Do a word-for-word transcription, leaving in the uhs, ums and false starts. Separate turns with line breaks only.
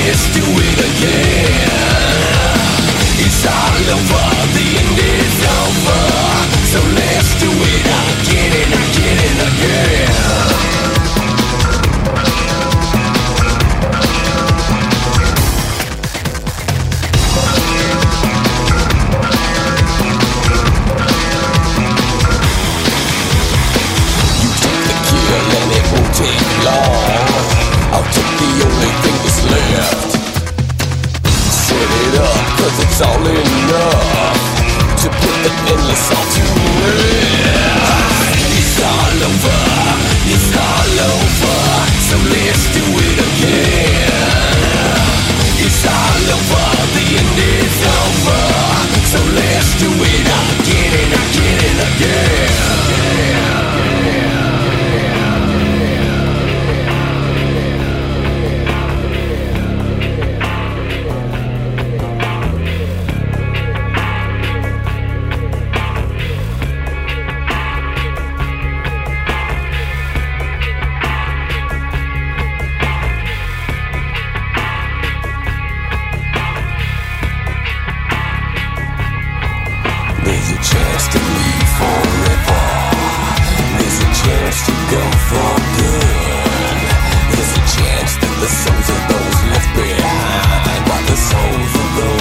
let's do it again. It's all over, the end is over. So let's do it again and again and again. I'll take the only thing that's left. Set it up, cause it's all enough to put the endless all to rest. It's all over, it's all over. So let's do it again. It's all over, the end is over. So let's do it again and again and again. There's a chance to leave forever. There's a chance to go for good. There's a chance that the souls of those left behind by the souls of those